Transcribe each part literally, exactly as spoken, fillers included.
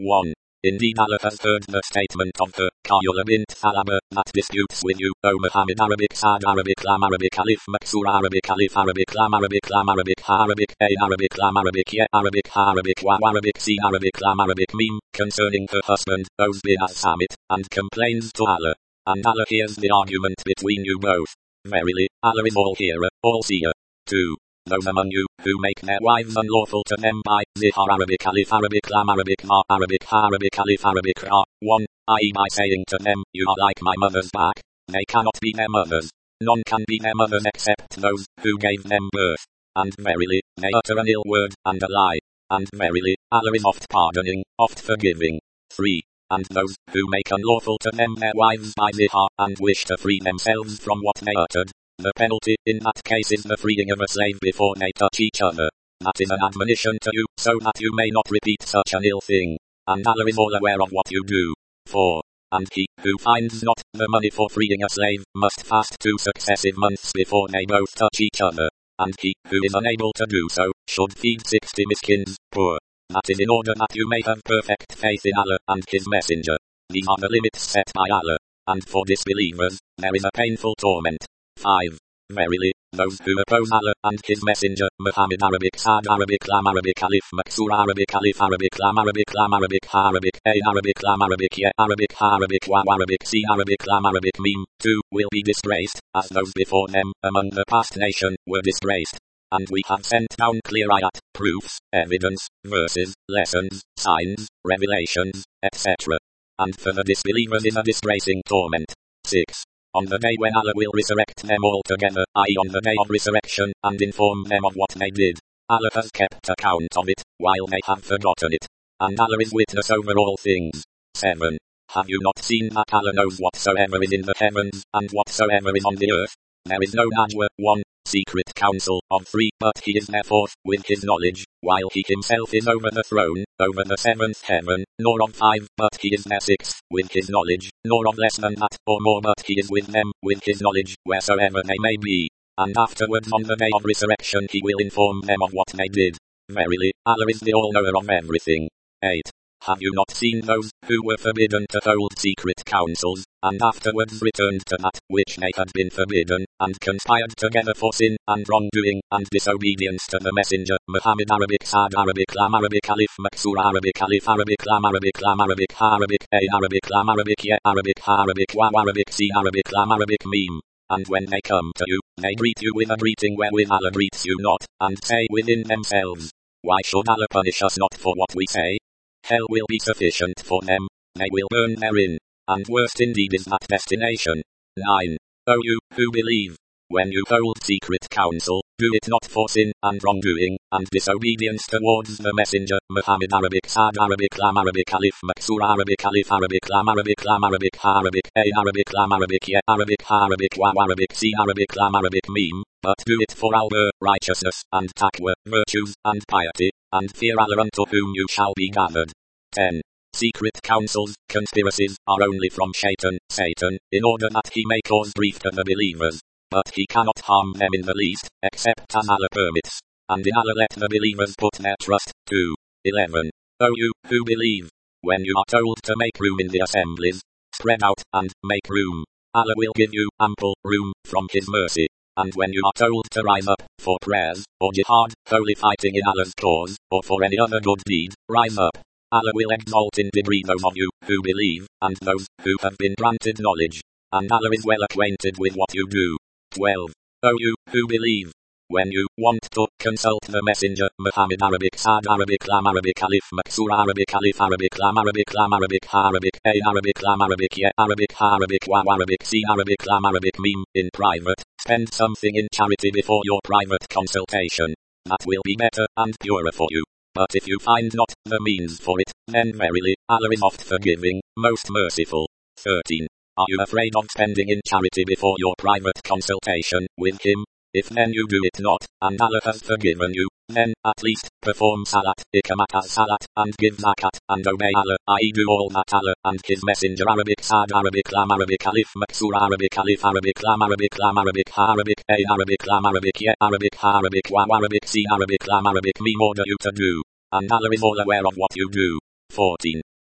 one. Indeed Allah has heard the statement of her, Qayula bint Thalaba, that disputes with you, O Muhammad. Arabic Sad Arabic Lam Arabic Alif Maksur Arabic Alif Arabic Lam Arabic Lam Arabic Ha Arabic A Arabic Lam Arabic Ye Arabic Ha Arabic Wa Arabic C Arabic Lam Arabic Mim, concerning her husband, Oz bin as-Samit, and complains to Allah. And Allah hears the argument between you both. Verily, Allah is all hearer, all seer. two. Those among you, who make their wives unlawful to them by Zihar Arabic Alif Arabic Lam Arabic Ma Arabic Ha Arabic Alif Arabic Ra, one. that is by saying to them, you are like my mother's back. They cannot be their mothers. None can be their mothers except those who gave them birth. And verily, they utter an ill word, and a lie. And verily, Allah is oft pardoning, oft forgiving. three. And those who make unlawful to them their wives by Zihar, and wish to free themselves from what they uttered. The penalty in that case is the freeing of a slave before they touch each other. That is an admonition to you, so that you may not repeat such an ill thing. And Allah is all aware of what you do. four. And he who finds not the money for freeing a slave must fast two successive months before they both touch each other. And he who is unable to do so should feed sixty miskins, poor. That is in order that you may have perfect faith in Allah and His Messenger. These are the limits set by Allah. And for disbelievers, there is a painful torment. five. Verily, those who oppose Allah and His Messenger, Muhammad. Arabic Sad Arabic Lam Arabic Alif Maksur Arabic Alif Arabic Lam Arabic Lam Arabic Ha Arabic A Arabic Lam Arabic Ye Arabic Ha Arabic Wa Arabic C Arabic Lam Arabic Mim, two. Will be disgraced, as those before them, among the past nation, were disgraced. And we have sent down clear ayat, proofs, evidence, verses, lessons, signs, revelations, et cetera. And for the disbelievers is a disgracing torment. six. On the day when Allah will resurrect them all together, that is on the day of resurrection, and inform them of what they did. Allah has kept account of it, while they have forgotten it. And Allah is witness over all things. seven. Have you not seen that Allah knows whatsoever is in the heavens, and whatsoever is on the earth? There is no najwa, one. Secret counsel, of three, but he is there fourth, with his knowledge, while he himself is over the throne, over the seventh heaven, nor of five, but he is there sixth, with his knowledge, nor of less than that, or more, but he is with them, with his knowledge, wheresoever they may be. And afterwards on the day of resurrection he will inform them of what they did. Verily, Allah is the all-knower of everything. eight. Have you not seen those who were forbidden to hold secret counsels, and afterwards returned to that which they had been forbidden, and conspired together for sin, and wrongdoing, and disobedience to the Messenger, Muhammad. Arabic Sad Arabic Lam Arabic Alif Maksur Arabic Alif Arabic Lam Arabic Lam Arabic Ha Arabic A Arabic Lam Arabic Ye Arabic Ha Arabic Wa Arabic C Arabic Lam Arabic Mim. And when they come to you, they greet you with a greeting wherewith Allah greets you not, and say within themselves, why should Allah punish us not for what we say? Hell will be sufficient for them, they will burn therein, and worst indeed is that destination. nine. O you, who believe, when you hold secret counsel, do it not for sin, and wrongdoing, and disobedience towards the Messenger, Muhammad. Arabic Sad Arabic Lam Arabic Alif Maksur Arabic Alif Arabic Lam Arabic Lam Arabic Ha Arabic A Arabic Lam Arabic Ye Arabic Ha Arabic Wa Arabic C Arabic Lam Arabic Mim, but do it for albir, righteousness, and taqwa, virtues, and piety, and fear Allah unto whom you shall be gathered. ten. Secret counsels, conspiracies, are only from Shaitan, Satan, in order that he may cause grief to the believers. But he cannot harm them in the least, except as Allah permits. And in Allah let the believers put their trust. two. eleven. O you, who believe, when you are told to make room in the assemblies, spread out, and make room. Allah will give you ample room from His mercy. And when you are told to rise up, for prayers, or jihad, holy fighting in Allah's cause, or for any other good deed, rise up. Allah will exalt in degree those of you who believe, and those who have been granted knowledge. And Allah is well acquainted with what you do. twelve. O you, who believe, when you want to consult the Messenger, Muhammad. Arabic Sad Arabic Lam Arabic Alif Maksur Arabic Alif Arabic Lam Arabic Lam Arabic Ha Arabic A Arabic Lam Arabic Ye Arabic Ha Arabic Wa Arabic C Arabic Lam Arabic Mim, in private, spend something in charity before your private consultation. That will be better and purer for you. But if you find not the means for it, then verily, Allah is oft forgiving, most merciful. thirteen. Are you afraid of spending in charity before your private consultation with Him? If then you do it not, and Allah has forgiven you, then, at least, perform salat, ikamat as salat, and give zakat, and obey Allah, that is do all that Allah, and His Messenger. Arabic Sad Arabic Lam Arabic Alif Maksur Arabic Alif Arabic Lam Arabic Lam Arabic Ha Arabic A Arabic Lam Arabic Ye Arabic Ha Arabic Wa Arabic C Arabic Lam Arabic Mim order you to do. And Allah is all aware of what you do. fourteen.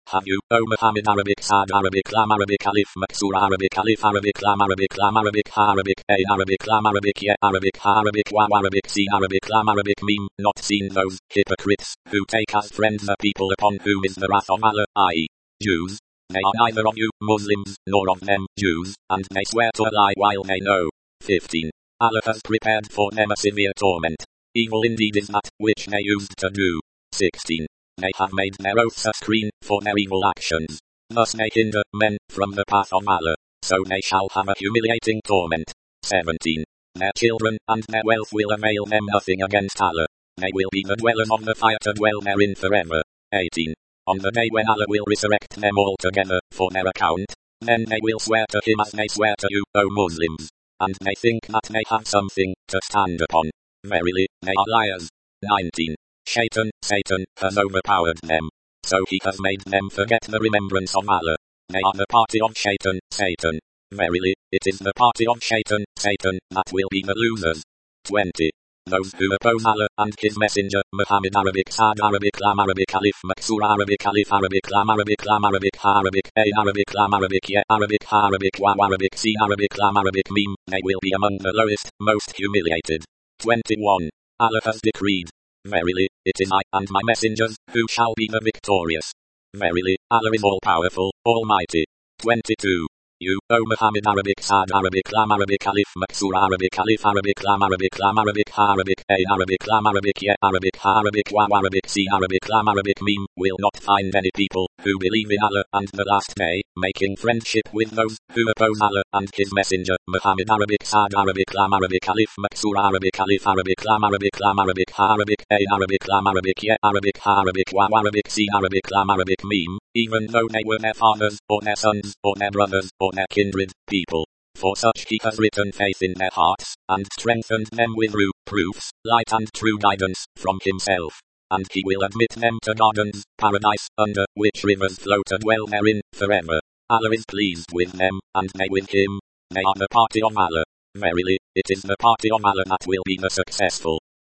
have you, O Muhammad Arabic Sad Arabic Lam Arabic Alif Maksur Arabic Alif Arabic Lam Arabic Lam Arabic Ha Arabic A Arabic Lam Arabic Ye Arabic Ha Arabic Waw Arabic C Arabic Lam Arabic Meme, not seen those hypocrites, who take as friends the people upon whom is the wrath of Allah, that is, Jews. They are neither of you, Muslims, nor of them, Jews, and they swear to a lie while they know. fifteen. Allah has prepared for them a severe torment. Evil indeed is that, which they used to do. sixteen. They have made their oaths a screen, for their evil actions. Thus they hinder men from the path of Allah. So they shall have a humiliating torment. seventeen. Their children and their wealth will avail them nothing against Allah. They will be the dwellers of the fire to dwell therein forever. eighteen. On the day when Allah will resurrect them all together, for their account, then they will swear to him as they swear to you, O Muslims. And they think that they have something to stand upon. Verily, they are liars. nineteen. Shaitan, Satan, has overpowered them. So he has made them forget the remembrance of Allah. They are the party of Shaitan, Satan. Verily, it is the party of Shaitan, Satan, that will be the losers. twenty. Those who oppose Allah and His Messenger, Muhammad Arabic Sad Arabic Lam Arabic Alif Maksur Arabic Alif Arabic Lam Arabic Lam Arabic Ha Arabic A Arabic Lam Arabic Ye Arabic Ha Arabic Waw Arabic C Arabic Lam Arabic Meme, they will be among the lowest, most humiliated. twenty-one. Allah has decreed. Verily, it is I and my messengers, who shall be the victorious. Verily, Allah is all-powerful, almighty. twenty-two. You, O Muhammad Arabic Sad Arabic Lam Arabic Alif Maksur Arabic Alif Arabic Lam Arabic Lam Arabic Ha Arabic A Arabic Lam Arabic Ye Arabic Ha Arabic Waw Arabic C Arabic Lam Arabic Meme, will not find any people, who believe in Allah and the last day, making friendship with those, who oppose Allah and His Messenger, Muhammad Arabic Sad Arabic Lam Arabic Alif Maksur Arabic Alif Arabic Lam Arabic Lam Arabic Ha Arabic A Arabic Lam Arabic Ye Arabic Ha Arabic Waw Arabic C Arabic Lam Arabic Meme, even though they were their fathers, or their sons, or their brothers, or their kindred people. For such he has written faith in their hearts, and strengthened them with true proofs, light and true guidance, from himself. And he will admit them to gardens, paradise, under which rivers flow to dwell therein, forever. Allah is pleased with them, and they with him. They are the party of Allah. Verily, it is the party of Allah that will be the successful.